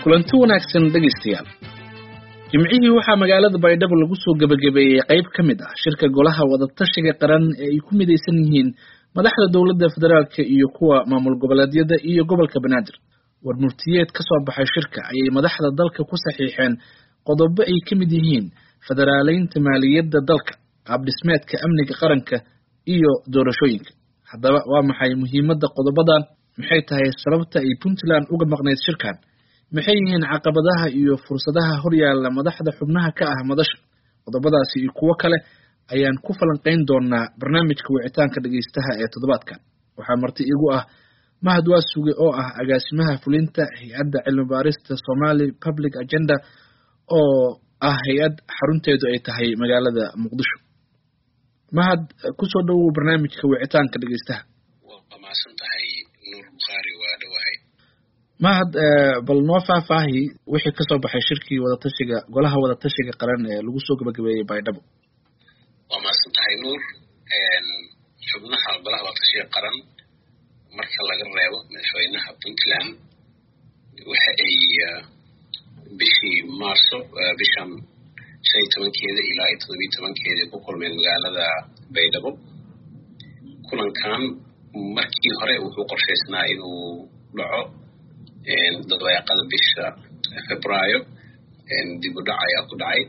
kulanti wanaagsan dhageystayaal. Jimcihii waxaa magaalada Baydhabo lagu soo gabagabeeyay qayb ka mid ah shirka golaha wadatashiga qaran ee ay ku midaysan yihiin madaxda dawladda federaalka iyo kuwa maamul goboleedyada iyo gobolka Banaadir. Warmurtiyeed ka soo baxay shirka ayay madaxda dalka ku saxiixeen qodobo ay ka mid yihiin federaaleynta maaliyadda dalka, qaab dhismeedka amniga qaranka iyo doorashooyinka. Haddaba waa maxay muhiimadda qodobadan? Maxay tahay sababta ay Puntland uga maqnayd shirkan? Maxay yihiin caqabadaha iyo fursadaha horyaalla madaxda xubnaha ka ah madasha? Qodobadaasi iyo kuwo kale ayaan ku falanqeyn doonaa barnaamijka wicitaanka dhageystaha ee toddobaadkan. Waxaa marti igu ah Mahad Waasuge oo ah agaasimaha fulinta hay'adda cilmi baarista Somali Public Agenda oo ah hay'ad xarunteedu ay tahay magaalada Muqdisho. Mahad, ku soo dhawow barnaamijka wicitaanka dhageystaha. Waa maasantahay Nuur Bukhari waa dhawahay. Mahad, bal noo faahfaahi wixii ka soo baxay shirkii wadatashiga golaha wadatashiga qaran ee lagu soo gabagabeeyay Baydhabo. Waa maasantahay Nuur, xubnaha golaha wadatashiga qaran marka laga reebo madaxweynaha Puntland waxa ay bishii Maarso bishan 15keeda ilaa 17keeda ku kulmeen magaalada Baydhabo. Kulankan markii hore wuxuu qorsheysnaa inuu dhaco dadweyaqada bisha Febraayo, dib u dhac ayaa ku dhacay.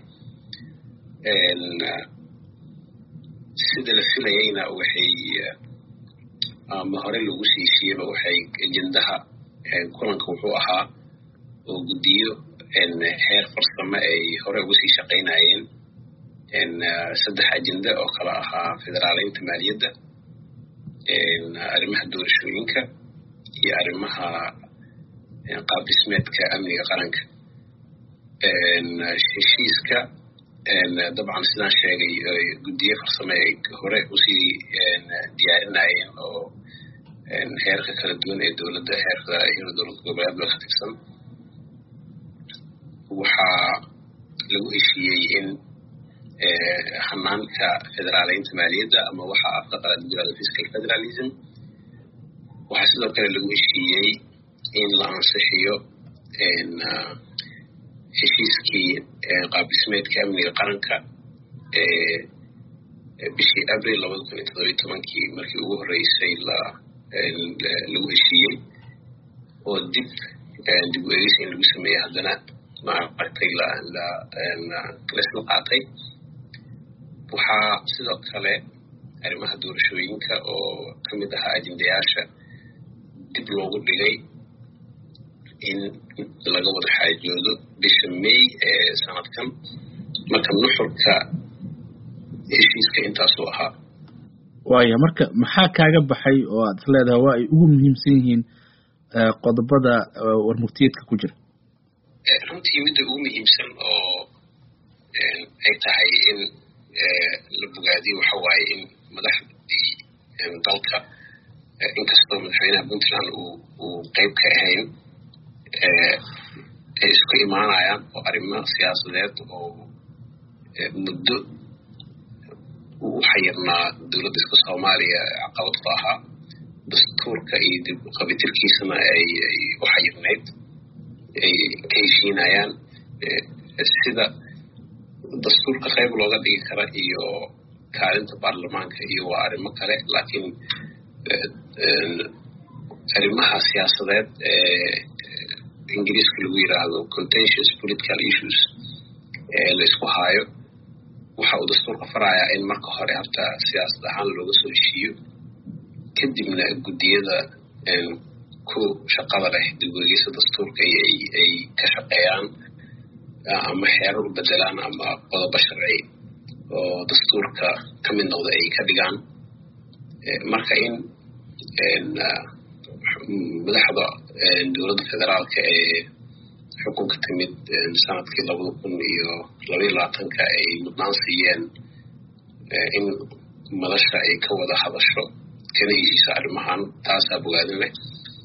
Sida la filayayna waxay ama hore lagu siiyayba waxay ajendaha kulanka wuxuu ahaa oo guddiyo heer farsamo ay hore ugu sii shaqaynayeen saddex ajenda oo kala ahaa federaaleynta maaliyadda, arrimaha doorashooyinka iyo arrimaha qaab dhismeedka amniga qaranka. Heshiiska dabcan sidaan sheegay guddiyo farsamo ay hore usii diyaarinayeen oo heerka kala duwan ee dowladda heerka iyo dowlad goboleedka ka tirsan. Waxaa lagu heshiiyey in hanaanka federaaleynta maaliyadda ama waxa afka qalaad lagu yiraahdo fiscal federalism. Waxaa sidoo kale lagu heshiiyey in la ansixiyo heshiiskii qaab dhismeedka amniga qaranka bishii Abriil 2017 markii ugu horeysay lagu heshiiyey oo dib u eegis in lagu sameeyay haddana maaragtay la isla qaatay. Waxaa sidoo kale arrimaha doorashooyinka oo ka mid ahaa ajendayaasha dib loogu dhigay in laga wada xaajoodo bisha May ee sanadkan. Marka nuxurka heshiiska intaasuu ahaa. Waayo, marka maxaa kaaga baxay oo aad leedahay waa ay ugu muhiimsan yihiin qodobada warmurtiyeedka ku jira? Runtii midda ugu muhiimsan oo ay tahay in la bogaadiyo waxa waaye in madaxdii dalka inkastoo madaxweynaha Puntland uu qayb ka ahayn ay isku imaanayaan oo arrimo siyaasadeed oo muddo u xayirnaa dowladda Soomaaliya caqabad ku ahaa dastuurka iyo dib u qabitirkiisana ay u xayirnayd ay ka heshiinayaan sida dastuurka qayb looga dhigi kara iyo kaalinta baarlamaanka iyo waa arrimo kale. Laakiin arrimaha siyaasadeed ingiriiska lagu yiraahdo contentious political issues la isku hayo waxa uu dastuurka farayaa in marka hore horta siyaasad ahaan looga soo heshiiyo, kadibna guddiyada ku shaqada leh dib u eegista dastuurka ay ka shaqeeyaan ama xeerar u bedelaan ama qodobo sharci oo dastuurka ka mid noqda ay ka dhigaan. Marka in madaxda dowladda federaalka ee xukunka timid sanadkii 2022 ay mudnaan siiyeen in madasha ay ka wada hadasho kana heshiiso arrimahan, taasaa bogaadin leh.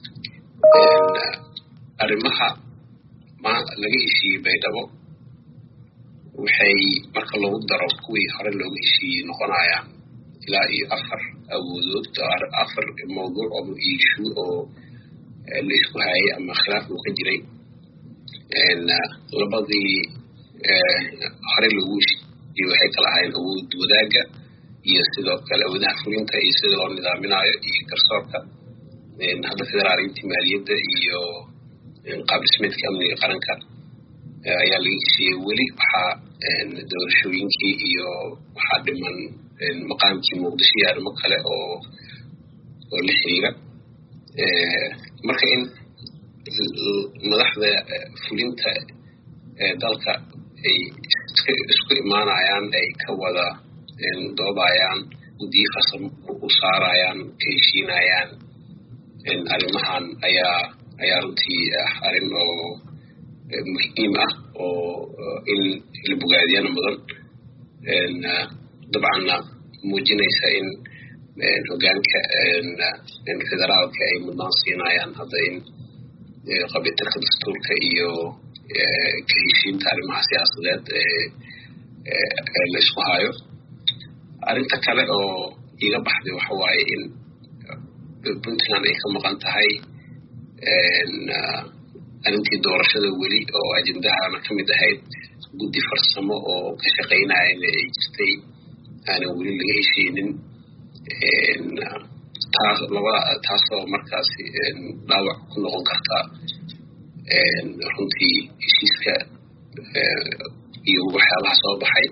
Arrimaha laga heshiiyey Baydhabo waxay marka lagu daro kuwii hore looga heshiiyey noqonayaan ilaa iyo 4 awoodood, 4 mawduuc oo issue oo la isku hayay ama khilaaf uu ka jiray. labadii hore lagu heshiiyey waxay kala ahayn awood wadaaga iyo sidoo kale awoodaha fulinta iyo sida loo nidaaminayo iyo garsoorka hadda federaalintii maaliyadda iyo qaab dhismeedka amniga qaranka ayaa laga heshiiyey weli waxaa doorashooyinkii iyo waxaa dhiman maqaamkii muqdisho iyo arrimo kale oo la xiriira marka in madaxda fulinta dalka ay isku imaanayaan ay ka wada doodayaan guddiyo farsamo u saarayaan ka heshiinayaan arrimahan ayaa runtii arrin oo muhiim ah oo in la bogaadiyana mudan dabcanna muujinaysa in hoggaanka federaalka ay mudnaan siinayaan hadda in qabitalka dastuurka iyo ka heshiinta arrimaha siyaasadeed la isku hayo arrinta kale oo iga baxday waxa waaye in puntland ay ka maqan tahay arrintii doorashada weli oo ajendahana ka mid ahayd guddi farsamo oo ka shaqaynayana ay jirtay aanan weli laga heshiinin taasoo markaasi dhaawac ku noqon karta runtii heshiiska iyo waxyaalaha soo baxay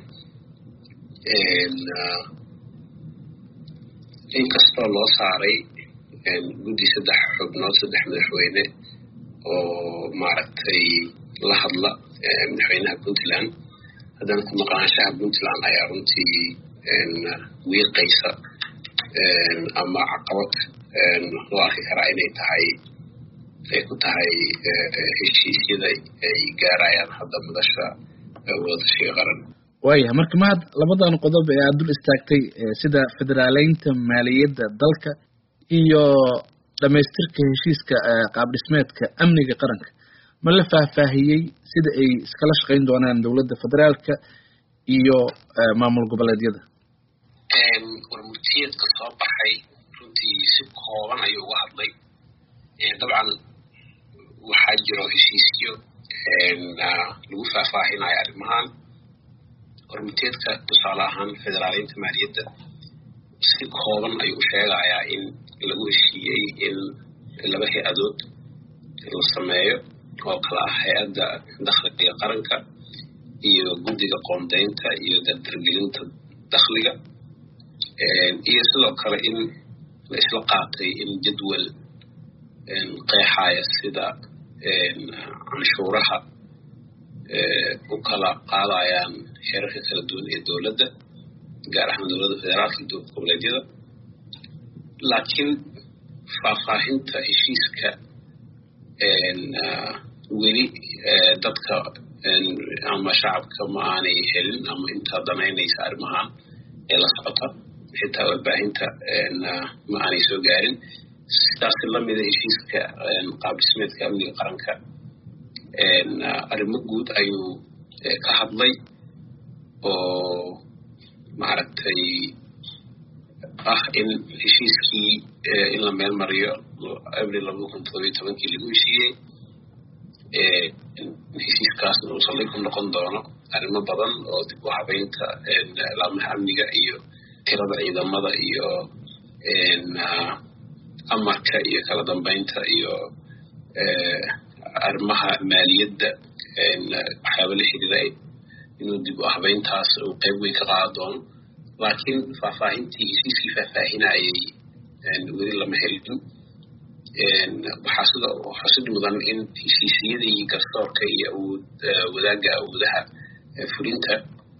inkastoo loo saaray guddi 3 xubnood 3 madaxweyne oo maaragtay la hadla madaxweynaha puntland haddana ku maqnaanshaha puntland ayaa runtii wiiqaysa ama caqabad loo arki karaa inay tahay ay ku tahay heshiisyada ay gaarayaan hadda madasha wadashiga qaran waayahay marka mahad labadan qodob ee aad dul istaagtay sida federaaleynta maaliyadda dalka iyo dhamaystirka heshiiska qaab dhismeedka amniga qaranka ma la faahfaahiyey sida ay iskala shaqayn doonaan dowladda federaalka iyo maamul goboleedyada warmurtiyeedka soo baxay runtii si kooban ayuu uga hadlay dabcan waxaa jiro heshiisyo lagu faahfaahinayo arrimahan warmurtiyeedka tusaale ahaan federaaleynta maaliyadda si kooban ayuu sheegayaa in lagu heshiiyey in 2 hay-adood la sameeyo oo kala ah hay-adda dakhliga qaranka iyo guddiga qoondeynta iyo dardargelinta dakhliga iyo sidoo kale in la isla qaatay in jadwal qeexaya sida canshuuraha u kala qaadayaan heerarka kala duwan ee dowladda gaar ahaan dowladda federaalka iyo dowlad goboleedyada laakiin faahfaahinta heshiiska weli dadka ama shacabka ma aanay helin ama intaa danaynaysa arrimahan ee la socota xitaa warbaahinta ma aanay soo gaarin sidaasi lamida heshiiska qaab dhismeedka amniga qaranka arrimo guud ayuu ka hadlay oo maaragtay ah in heshiiskii in la meel mariyo abril 2017 lagu heshiiyey heshiiskaasna uu saldhig ku noqon doono arrimo badan oo dib u habeynta laamaha amniga iyo tirada ciidamada iyo amarka iyo kala dambeynta iyo arrimaha maaliyadda waxyaaba la xiriira inuu dib u habeyntaas uu qayb weyn ka qaadan doono laakiin faahfaahintii heshiiskii faahfaahinayay weli lama helin waxaa sida xusid mudan in heshiisyadii garsoorka iyo awood wadaagga awoodaha fulinta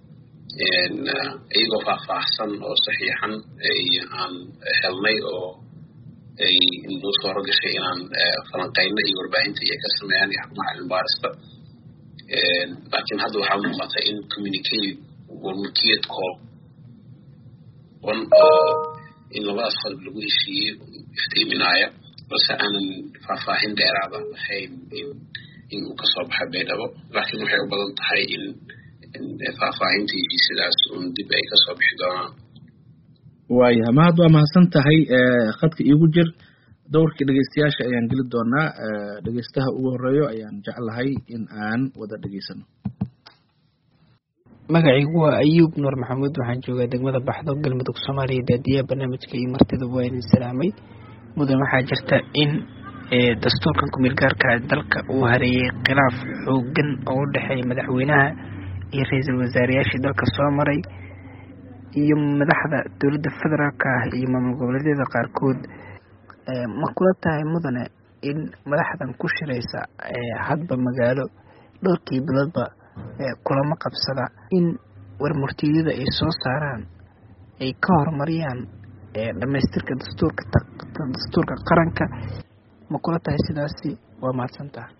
iyagoo faahfaahsan oo saxiixan aan helnay oo ay noo soo gashay inaan falanqeyno iyo warbaahinta iyo ka sameeyaan iyo xarumaha cilmibaarista laakiin hadda waxaa muuqata in communicate warmurtiyeed kooban oo in labadaas qodob lagu heshiiyey iftiiminaya balse aanan faahfaahin dheeraada lahayn in uu kasoo baxay baydhabo laakiin waxay u badan tahay in faahfaahinta heshiisyadaas un dib ay kasoo bixi doonaan waayahay mahad waa mahadsan tahay khadka iigu jir dowrkii dhegeystayaasha ayaan geli doonaa. Dhegeystaha ugu horeeyo ayaan jeclahay in aan wada dhegeysano. magacaygu waa Ayuub Nuur Maxamuud, waxaan joogaa degmada Baxdo, galmudug, Soomaaliya. daadiyaha barnaamijka iyo martida waa idin salaamay. mudan waxaa jirta in dastuurkan ku meel gaarka ah dalka uu hareeyay khilaaf xoogan oo u dhexeeya madaxweynaha iyo ra'iisul wasaarayaashii dalka soo maray iyo madaxda dowladda federaalka ah iyo maamul goboleedyada qaarkood. ma kula tahay mudane in madaxdan ku shiraysa hadba magaalo dhowrkii biloodba kulamo qabsada in warmurtiyada ay soo saaraan ay ka horumariyaan dhamaystirka dastuurka qaranka? ma kula tahay sidaasi? waa mahadsantahay.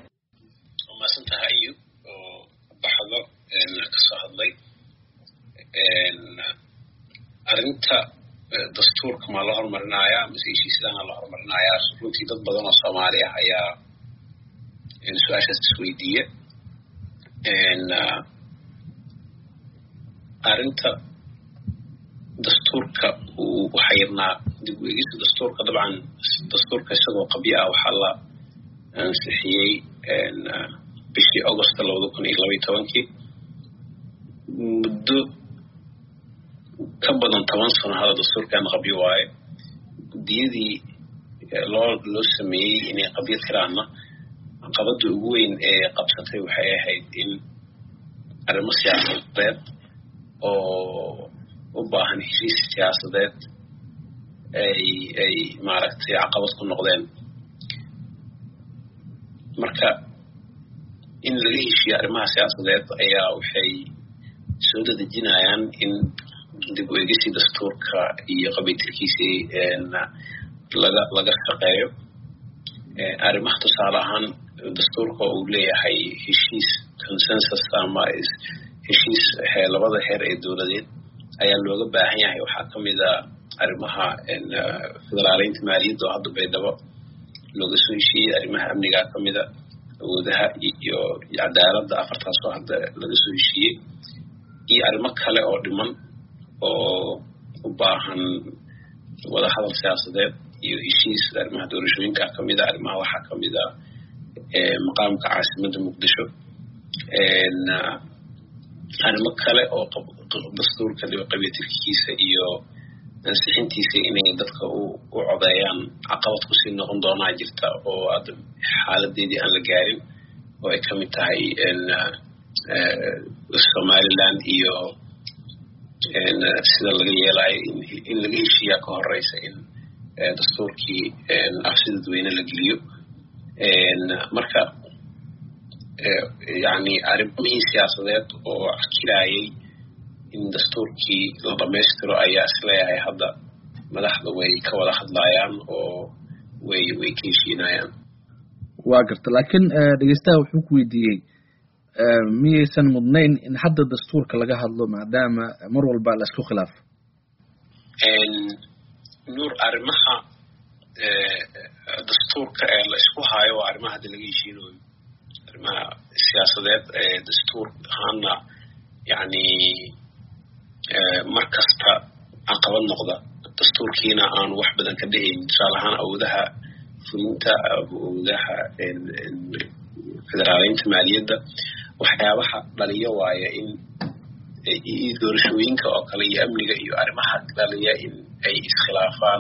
Ayuub oo Baxdo ka soo hadlay. arrinta dastuurka ma la horumarinayaa mise heshiisyadana la horumarinayaa? runtii dad badan oo Soomaali ah ayaa su-aashaas isweydiiya. arrinta dastuurka waxaa yirnaa dib u eegista dastuurka. dabcan dastuurka isagoo qabyo ah waxaa la ansixiyey bishii August 2012. muddo ka badan 10 sano hada dastuurkan qabyo waaye. guddiyadii loo sameeyey inay qabyo tiraana caqabada ugu weyn ee qabsatay waxay ahayd in arrimo siyaasadeed oo u baahan heshiis siyaasadeed ay maaragtay caqabad ku noqdeen. marka in laga heshiiyo arrimaha siyaasadeed ayaa waxay soo dadejinayaan in dib u eegista dastuurka iyo qabiilkiisii laga shaqeeyo. arrimaha tusaale ahaan dastuurka uu leeyahay heshiis consensus ama heshiis labada heer ee dowladeed ayaa looga baahan yahay. waxaa ka mid ah arrimaha federaaleynta maaliyadda oo hadda Baydhabo looga soo heshiiyey. arrimaha amniga ka mid ah, awoodaha iyo cadaaladda, afartaas oo hadda laga soo heshiiyey, iyo arrimo kale oo dhiman oo u baahan wada hadal siyaasadeed iyo heshiis. arrimaha doorashooyinka ka mid ah. arrimaha waxaa ka mid ah maqaamka caasimadda Muqdisho. arrimo kale oo dastuurka qabiilkiisa iyo ansixintiisa inay dadka u codeeyaan caqabad kusii noqon doonaa jirta oo hadda xaaladeedii aan la gaarin, oo ay ka mid tahay Somaliland iyo sida laga yeelayo in laga heshiiyaa ka horeysa in dastuurkii afsi dadweyne la geliyo. marka yani arrimihii siyaasadeed oo akilayay in dastuurkii la dhamaystiro ayaa isleeyahay hadda madaxda way ka wada hadlayaan oo way ka heshiinayaan. waa garta. laakiin dhegeystaha wuxuu ku weydiiyey miyaysan mudnayn in hadda dastuurka laga hadlo maadaama mar walba la isku khilaafo? nuur, arrimaha dastuurka ee la isku hayo waa arrimaha hadda laga heshiinayo. arrimaha siyaasadeed ee dastuur ahaana yani mar kasta caqabad noqda. dastuurkiina aan wax badan ka dhahayn. tusaale ahaan awoodaha fulinta, awoodaha federaaleynta maaliyadda, waxyaabaha dhaliya waaye in doorashooyinka oo kale iyo amniga iyo arrimaha dhaliya in ay iskhilaafaan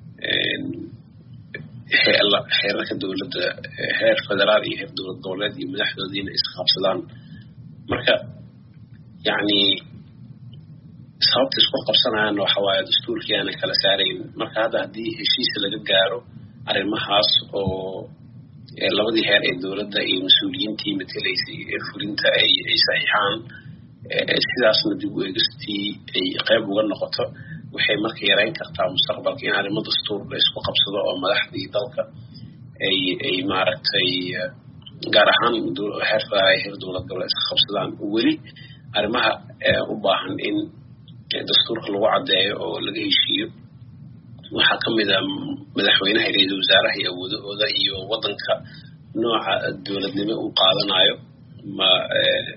xeerarka dowladda, heer federaal iyo heer dowlad goboleed iyo madaxdoodiina isqabsadaan. marka yani sababta isku qabsanayaan waxa waaye dastuurkii aanay kala saarayn. marka hadda haddii heshiis laga gaaro arrimahaas oo labadii heer ee dowladda iyo mas-uuliyiintii matalaysay ee fulinta ay saxiixaan, sidaasna dib u eegistii ay qayb uga noqoto, waxay marka yarayn kartaa mustaqbalka in arrimo dastuur la isku qabsado oo madaxdii dalka ay maaragtay gaar ahaan heer federaal iyo heer dowlad goboleed iska qabsadaan. weli arrimaha u baahan in dastuurka lagu caddeeyo oo laga heshiiyo waxaa ka mid ah madaxweynaha, ra'iisul wasaaraha iyo awoodahooda iyo waddanka nooca dowladnimo uu qaadanayo. ma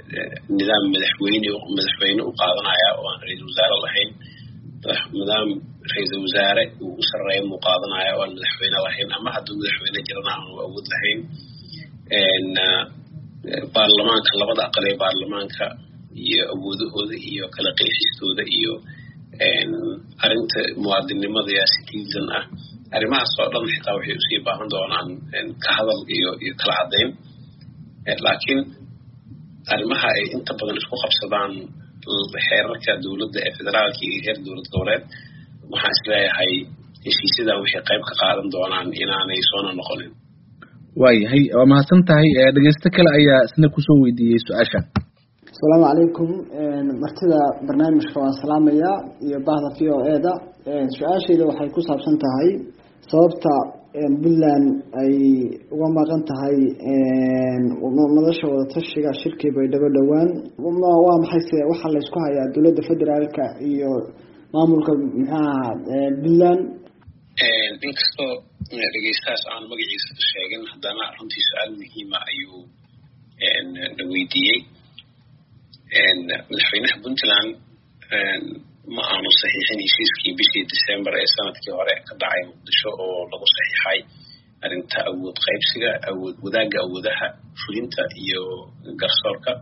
nidaam madaxweyne u qaadanaya oo aan ra'iisul wasaare lahayn, nidaam ra'iisul wasaare uu u sarreeyo muuqaadanaya oo aan madaxweyne lahayn ama hadduu madaxweyne jirana aanu awood lahayn baarlamaanka labada aqal ee baarlamaanka iyo awoodahooda iyo kala qeexistooda iyo arrinta muwaadinimada yaa citizen ah arrimahaas oo dhan xitaa waxay usii baahan doonaan ka hadal iyo kala caddayn laakiin arrimaha ay inta badan isku qabsadaan xeerarka dowladda ee federaalka iyo heer dowlad goboleed waxaan isleeyahay heshiisyadan waxay qayb ka qaadan doonaan inaanay soona noqonin waayahay waa mahadsan tahay dhegeysto kale ayaa isna kusoo weydiiyey su-aasha asalaamu calaykum martida barnaamijka waan salaamayaa iyo bahda VOA-da su-aashayda waxay ku saabsan tahay sababta puntland ay uga maqan tahay madasha wadatashiga shirkii baydhabo dhowaan waa maxayse waxaa laysku hayaa dowladda federaalka iyo maamulka maxaaha puntland inkastoo dhegeystahaas aan magaciisa sheegin haddana runtii su-aal muhiima ayuu na weydiiyey madaxweynaha puntland ma aanu saxiixin heshiiskii bishii December ee sanadkii hore ka dhacay muqdisho oo lagu saxiixay arrinta awood qaybsiga awood wadaagga awoodaha fulinta iyo garsoorka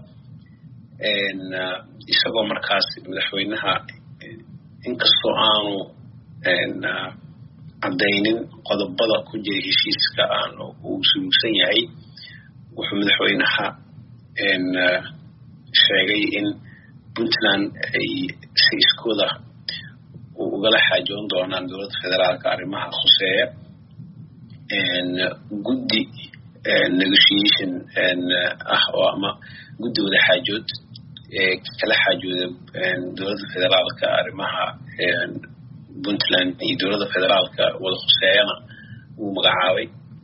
isagoo markaas madaxweynaha inkastoo aanu caddaynin qodobada ku jira heshiiska aanu uu suluugsan yahay wuxuu madaxweynaha sheegay in puntland ay si iskooda ugala xaajoon doonaan dowladda federaalka arrimaha khuseeya guddi negotiation ah oo ama guddi wada xaajood kala xaajooda dowladda federaalka arrimaha puntland iyo dowladda federaalka wada khuseeyana wuu magacaabay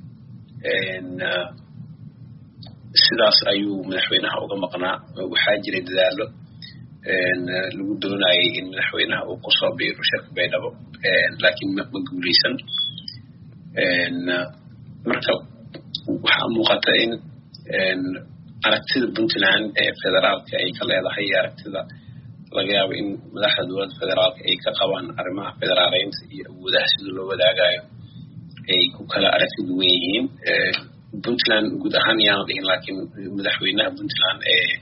sidaas ayuu madaxweynaha uga maqnaa waxaa jiray dadaalo lagu doonayay in madaxweynaha uu kusoo biiro shirka baydhabo laakiin ma guuleysan marka waxaa muuqata in aragtida puntland ee federaalka ay ka leedahay aragtida laga yaabo in madaxda dowladda federaalka ay ka qabaan arrimaha federaaleynta iyo awoodaha sida loo wadaagayo ay ku kala aragti duwan yihiin puntland guud ahaan yaana dhihin laakiin madaxweynaha puntland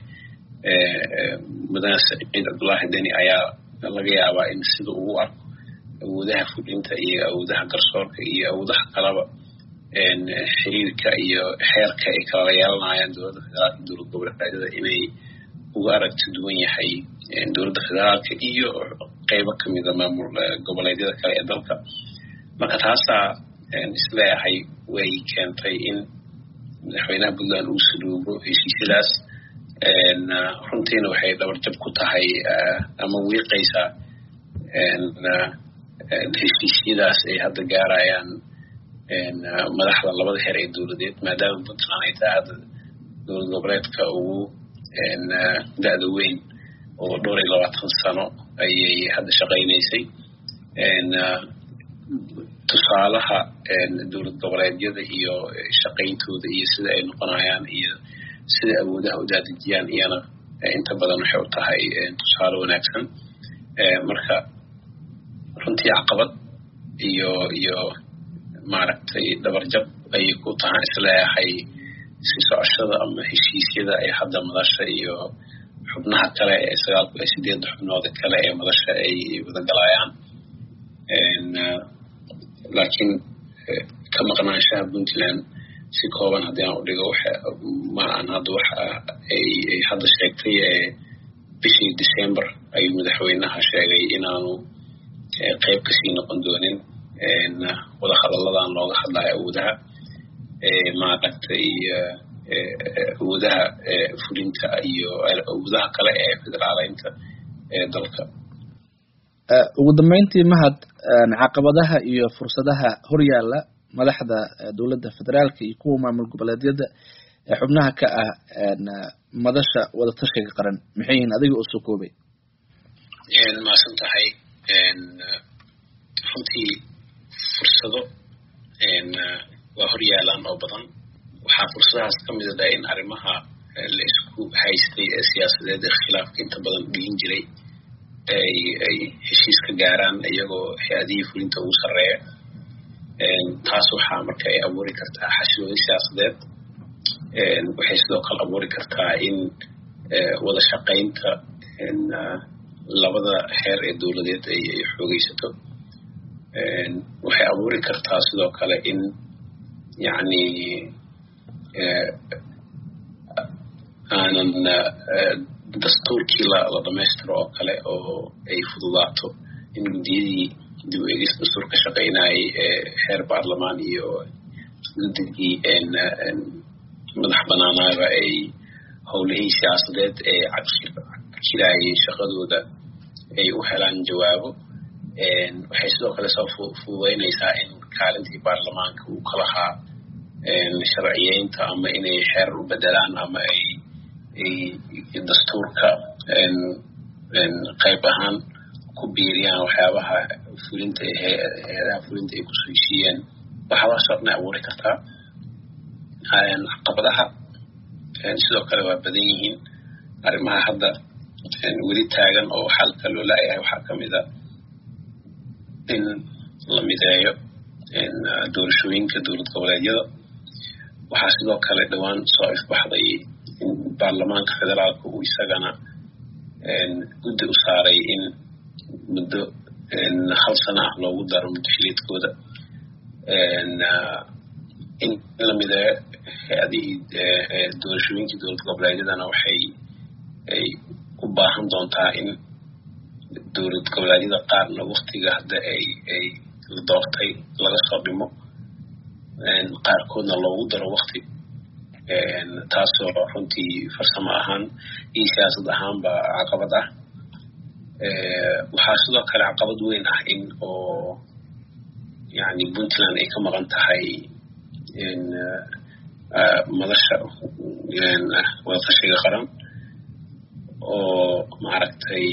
mudane Saciid Cabdullaahi Deni ayaa laga yaabaa in sida uu arko awoodaha fulinta iyo awoodaha garsoorka iyo awoodaha kalaba xiriirka iyo xeerka ay kala yeelanayaan dowladda federaalka dowlad goboleedyada inay uga aragti duwan yahay dowladda federaalka iyo qaybo kamida maamul goboleedyada kale ee dalka marka taasaa isleeyahay way keentay in madaxweynaha puntland uu saluugo heshiisyadaas runtiina waxay dhabarjab ku tahay ama wiiqaysaa heshiisyadaas ay hadda gaarayaan madaxda labada heer ee dowladeed maadaama puntland ay tahay hadda dowlad goboleedka ugu da-da weyn oo 22 sano ayay hadda shaqaynaysay tusaalaha dowlad goboleedyada iyo shaqayntooda iyo sida ay noqonayaan iyo sida awoodaha u daadejiyaan iyana inta badan waxay u tahay tusaale wanaagsan marka runtii caqabad iyo maaragtay dhabarjab ayay ku tahay isleeyahay si socoshada ama heshiisyada ay hadda madasha iyo xubnaha kale ee 8 xubnood kale ee madasha ay wada galayaan laakiin ka maqnaanshaha puntland si kooban haddii aan u dhigo ma aan hadda waxa ay hadda sheegtay bishii December ayuu madaxweynaha sheegay inaanu qayb kasii noqon doonin wada hadalladan looga hadlayo awoodaha maaragtay awoodaha fulinta iyo awoodaha kale ee federaaleynta ee dalka ugu dambeyntii mahad caqabadaha iyo fursadaha horyaala madaxda dowladda federaalka iyo kuwa maamul goboleedyada ee xubnaha ka ah madasha wada tashiga qaran maxay yihiin adiga oo soo koobay maasan tahay runtii fursado waa horyaalaan oo badan waxaa fursadahaas ka mid ah in arrimaha la isku haystay ee siyaasadeed ee khilaafka inta badan dhigin jiray ay heshiis ka gaaraan iyagoo hay-adihii fulinta ugu sarreeya taas waxaa marka ay abuuri kartaa xasilooni siyaasadeed waxay sidoo kale abuuri kartaa in wada shaqaynta labada heer ee dowladeed ay xoogaysato waxay abuuri kartaa sidoo kale in yacni aanan dastuurkii la dhammaystiro oo kale oo ay fududaato in guddiyadii dib u eegis dastuur ka shaqaynayay heer baarlamaan iyo guddigii madax banaanaaba ay howlihii siyaasadeed ee cagshiraayay shaqadooda ay u helaan jawaabo waxay sidoo kale soo fududaynaysaa in kaalintii baarlamaanka uu ka lahaa sharciyeynta ama inay xeer u bedelaan ama ay dastuurka qayb ahaan ku biiriyaan waxyaabaha fulinta hay-adaha fulinta ay kusoo heshiiyeen waxaasoo dhan ay abuuri kartaa caqabadaha sidoo kale waa badan yihiin arrimaha hadda weli taagan oo xalka loo laayahay waxaa kamid a in la mideeyo doorashooyinka dowlad goboleedyada waxaa sidoo kale dhowaan soo ifbaxday in baarlamaanka federaalka uu isagana guddi u saaray in muddo hal sano ah loogu daro muddo xiliedkooda in la mideeyo hay-adihii doorashooyinkii dowlad goboleedyadana waxay ay u baahan doontaa in dowlad goboleedyada qaarna waktiga hadda ay la doortay laga soo dhimo qaarkoodna loogu daro wakti taasoo runtii farsamo ahaan iyo siyaasad ahaanba caqabad ah waxaa sidoo kale caqabad weyn ah in oo yani puntland ay ka maqan tahay madasha wadatashiga qaran oo maaragtay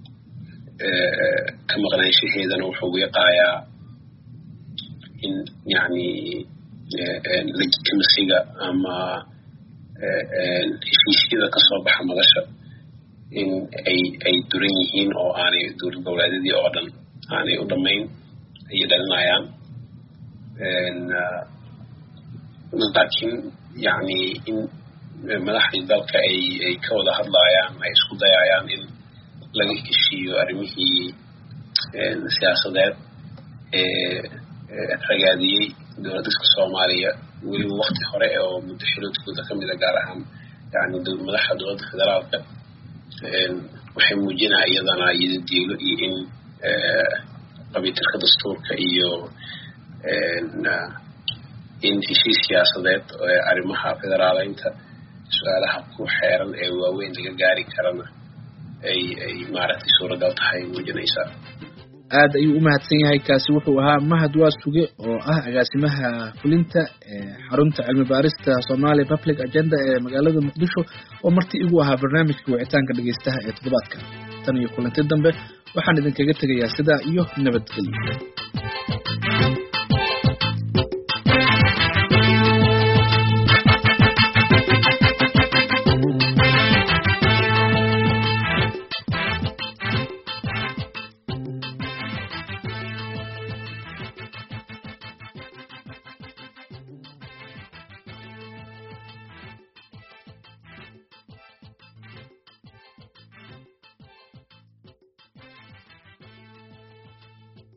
ka maqnaanshaheedana wuxuu wiiqayaa in yani legitimasiga ama heshiisyada kasoo baxa madasha in ay duran yihiin oo aanay dowlad goboleedyadii oo dhan aanay u dhammayn ayay dhalinayaan laakiin yani in madaxdii dalka ay ka wada hadlayaan ay isku dayayaan in laga heshiiyo arrimihii siyaasadeed ragaadiyey dowladdaska soomaaliya weliba wakti hore oo muddo xiloodkooda kamid a gaar ahaan yani madaxda dowladda federaalka waxay muujinaya iyadana yidadiilo iyo in qabiitirka dastuurka iyo in heshiis siyaasadeed arrimaha federaaleynta su-aalaha ku xeeran ee waaweyn laga gaari karana ay maaragtay suuragal tahay muujinaysaa aad ayuu u mahadsan yahay kaasi wuxuu ahaa mahad waa suge oo ah agaasimaha fulinta xarunta cilmi baarista Somali Public Agenda ee magaalada Muqdisho oo marti igu ahaa barnaamijka wicitaanka dhageystaha ee toddobaadka tan iyo kulanti dambe waxaan idinkaga tegayaa sidaa iyo nabadgelyo.